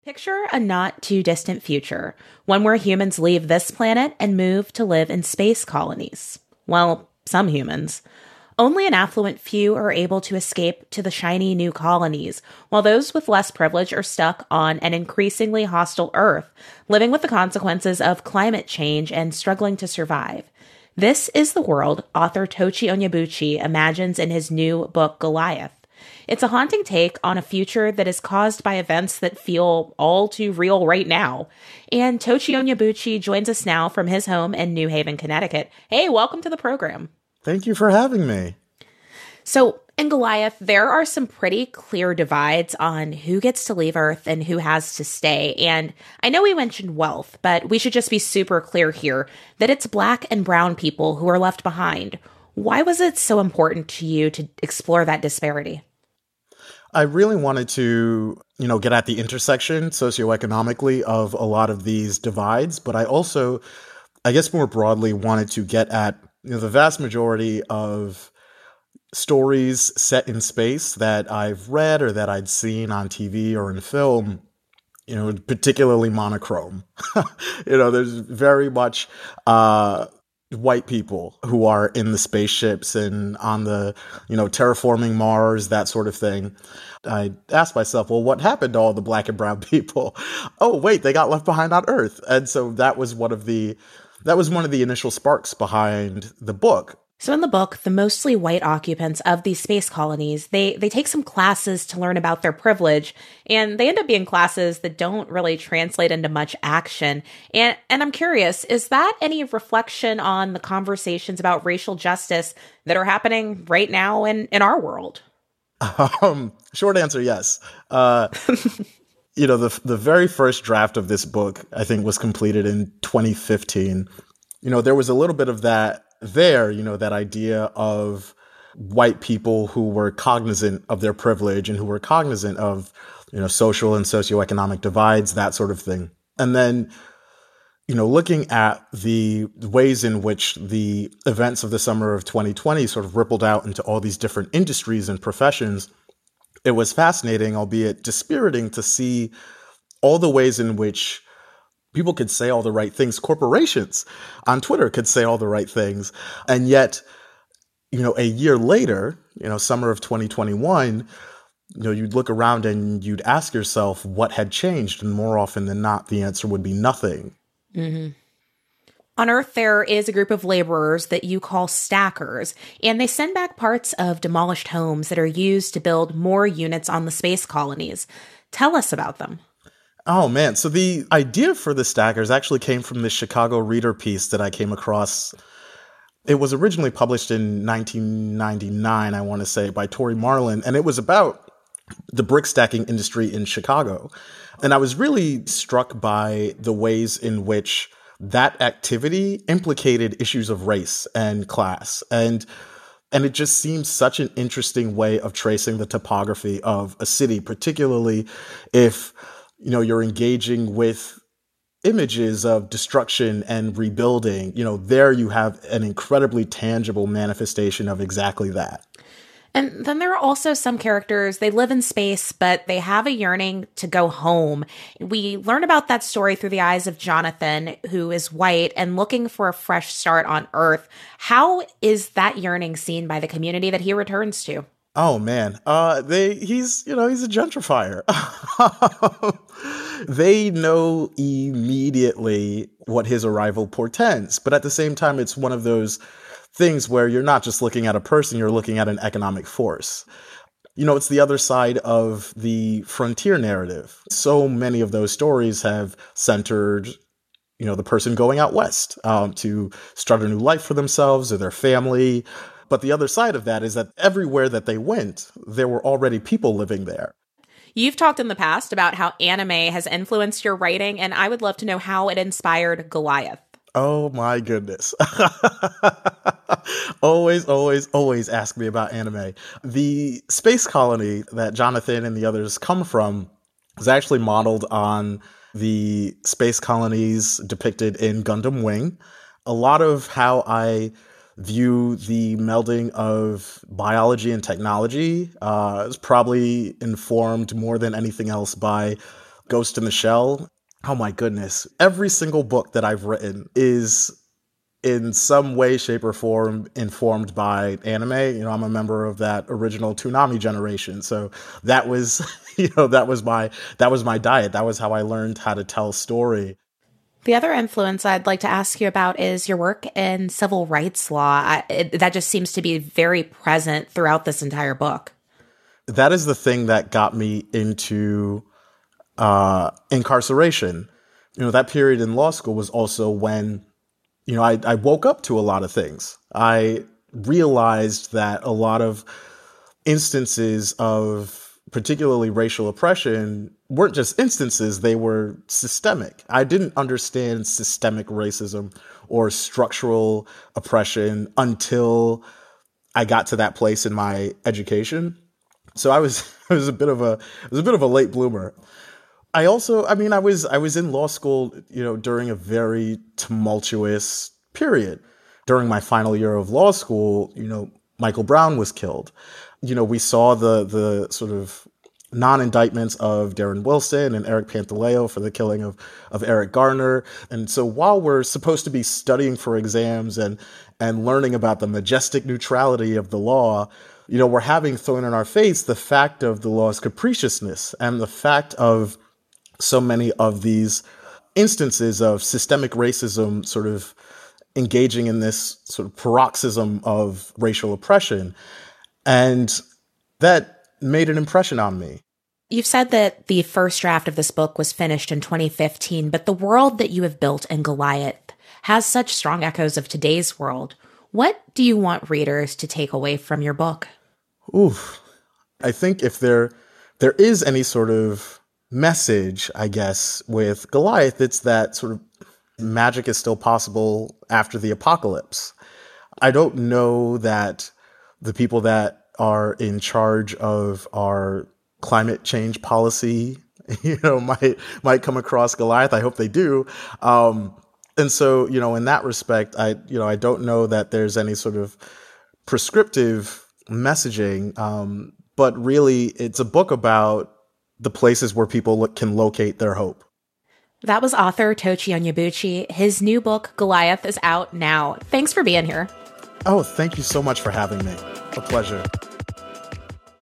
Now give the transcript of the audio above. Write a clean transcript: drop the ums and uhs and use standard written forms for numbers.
Picture a not too distant future, one where humans leave this planet and move to live in space colonies. Well, some humans. Only an affluent few are able to escape to the shiny new colonies, while those with less privilege are stuck on an increasingly hostile Earth, living with the consequences of climate change and struggling to survive. This is the world author Tochi Onyebuchi imagines in his new book, Goliath. It's a haunting take on a future that is caused by events that feel all too real right now. And Tochi Onyebuchi joins us now from his home in New Haven, Connecticut. Hey, welcome to the program. Thank you for having me. So, in Goliath, there are some pretty clear divides on who gets to leave Earth and who has to stay. And I know we mentioned wealth, but we should just be super clear here that it's Black and brown people who are left behind. Why was it so important to you to explore that disparity? I really wanted to, get at the intersection socioeconomically of a lot of these divides, but I also, I guess more broadly, wanted to get at the vast majority of stories set in space that I've read or that I'd seen on TV or in film, particularly monochrome. There's very much white people who are in the spaceships and on the, terraforming Mars, that sort of thing. I asked myself, well, what happened to all the Black and brown people? Oh, wait, they got left behind on Earth. And so that was one of the initial sparks behind the book. So in the book, the mostly white occupants of these space colonies, they take some classes to learn about their privilege, and they end up being classes that don't really translate into much action. And I'm curious, is that any reflection on the conversations about racial justice that are happening right now in our world? Short answer, yes. The very first draft of this book, I think, was completed in 2015. There was a little bit of that there, that idea of white people who were cognizant of their privilege and who were cognizant of, social and socioeconomic divides, that sort of thing. And then, looking at the ways in which the events of the summer of 2020 sort of rippled out into all these different industries and professions, it was fascinating, albeit dispiriting, to see all the ways in which people could say all the right things. Corporations on Twitter could say all the right things. And yet, a year later, summer of 2021, you'd look around and you'd ask yourself what had changed. And more often than not, the answer would be nothing. Mm-hmm. On Earth, there is a group of laborers that you call stackers, and they send back parts of demolished homes that are used to build more units on the space colonies. Tell us about them. Oh, man. So the idea for the stackers actually came from the Chicago Reader piece that I came across. It was originally published in 1999, I want to say, by Tori Marlin, and it was about the brick stacking industry in Chicago. And I was really struck by the ways in which that activity implicated issues of race and class. And it just seems such an interesting way of tracing the topography of a city, particularly if you're engaging with images of destruction and rebuilding. There you have an incredibly tangible manifestation of exactly that. And then there are also some characters, they live in space, but they have a yearning to go home. We learn about that story through the eyes of Jonathan, who is white and looking for a fresh start on Earth. How is that yearning seen by the community that he returns to? Oh, man. He's a gentrifier. They know immediately what his arrival portends. But at the same time, it's one of those things where you're not just looking at a person, you're looking at an economic force. It's the other side of the frontier narrative. So many of those stories have centered, the person going out west to start a new life for themselves or their family. But the other side of that is that everywhere that they went, there were already people living there. You've talked in the past about how anime has influenced your writing, and I would love to know how it inspired Goliath. Oh my goodness. Always ask me about anime. The space colony that Jonathan and the others come from was actually modeled on the space colonies depicted in Gundam Wing. A lot of how I view the melding of biology and technology is probably informed more than anything else by Ghost in the Shell. Oh my goodness. Every single book that I've written is in some way, shape, or form informed by anime. I'm a member of that original Toonami generation. So that was, that was my diet. That was how I learned how to tell story. The other influence I'd like to ask you about is your work in civil rights law. That just seems to be very present throughout this entire book. That is the thing that got me into incarceration. That period in law school was also when I woke up to a lot of things. I realized that a lot of instances of particularly racial oppression weren't just instances, they were systemic. I didn't understand systemic racism or structural oppression until I got to that place in my education. So I was a bit of a late bloomer. I was in law school, during a very tumultuous period. During my final year of law school, Michael Brown was killed. We saw the sort of non-indictments of Darren Wilson and Eric Pantaleo for the killing of Eric Garner. And so while we're supposed to be studying for exams and learning about the majestic neutrality of the law, we're having thrown in our face the fact of the law's capriciousness and the fact of so many of these instances of systemic racism sort of engaging in this sort of paroxysm of racial oppression. And that made an impression on me. You've said that the first draft of this book was finished in 2015, but the world that you have built in Goliath has such strong echoes of today's world. What do you want readers to take away from your book? I think if there is any sort of message, I guess, with Goliath, it's that sort of magic is still possible after the apocalypse. I don't know that the people that are in charge of our climate change policy, might come across Goliath. I hope they do. And so, in that respect, I don't know that there's any sort of prescriptive messaging, but really it's a book about the places where people can locate their hope. That was author Tochi Onyebuchi. His new book, Goliath, is out now. Thanks for being here. Oh, thank you so much for having me. A pleasure.